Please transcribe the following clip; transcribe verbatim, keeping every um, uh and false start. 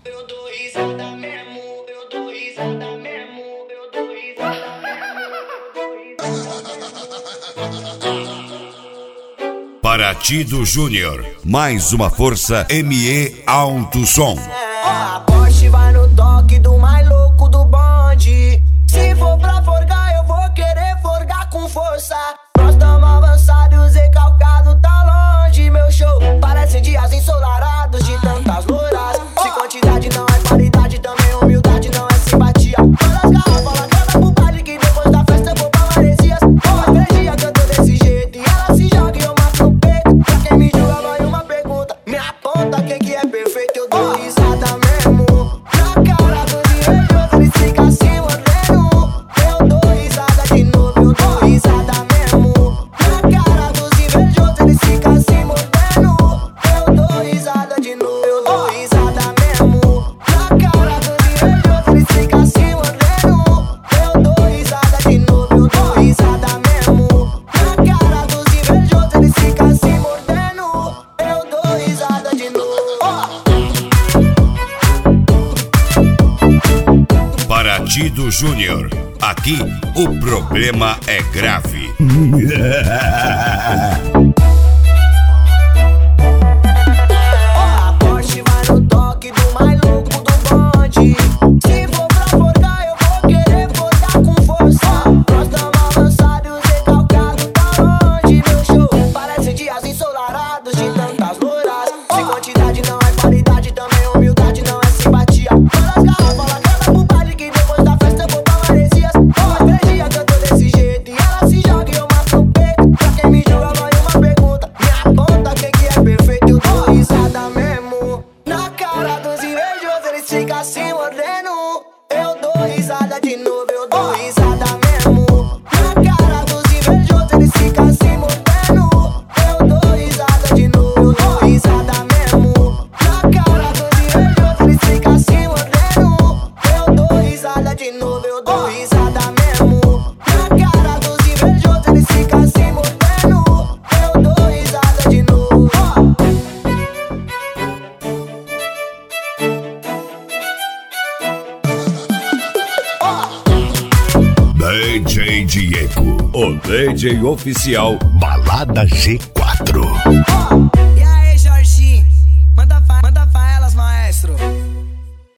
Eu dou risada mesmo, eu dou risada mesmo, eu dou risada mesmo. Paratido Júnior, mais uma força M E Alto Som. A Porsche vai no toque do mais louco do bonde. Se for pra forgar, eu vou querer forgar com força. Nós tamo avançado e o Zé Calcado tá longe. Meu show parece dias ensolarados de tantas louras. Se quantidade não é qualidade, também humildade não é simpatia. Olha as garrafas lacrada pro baile que depois da festa eu vou pra Maresias. Faz três dias que eu tô desse jeito e ela se joga e eu mato no peito. Pra quem me julga vai uma pergunta, me aponta quem que é perfeito. Eu dou risada mesmo na cara dos invejosos, eles ficam se mordendo. Eu dou risada de novo, eu dou risada mesmo na cara dos invejosos, eles ficam se mordendo. Eu dou risada de novo, eu dou risada mesmo na cara dos invejosos, eles ficam se mordendo. Eu dou risada de novo, eu dou risada mesmo na cara dos invejosos, eles ficam se mordendo. Eu dou risada de novo. Paratido Júnior, aqui o problema é grave. A Porsche vai no toque do mais louco do bonde. Se for pra forgar, eu vou querer forgar com força. Nós tamo avançado e o Zé Calcado tá longe. Meu show parece dias ensolarados de tantas louras. Se quantidade não é qualidade, também humildade não é simpatia. Olha as garrafas lacrada pro baile que depois da festa eu vou pra Maresias. Faz três dias que eu tô desse jeito e ela se joga e eu mato no peito. Pra quem me julga vai uma pergunta, me aponta quem que é perfeito. Eu dou risada mesmo na cara dos invejosos, eles ficam se mordendo. Eu dou risada de novo, eu dou risada mesmo na cara dos invejosos, eles ficam se mordendo. Eu dou risada de novo, eu dou risada mesmo na cara dos invejosos, eles ficam se mordendo. Eu dou risada de novo, eu dou risada mesmo na cara dos invejosos, eles ficam se mordendo. Eu dou risada de novo. D J Diego, o D J oficial Balada G quatro.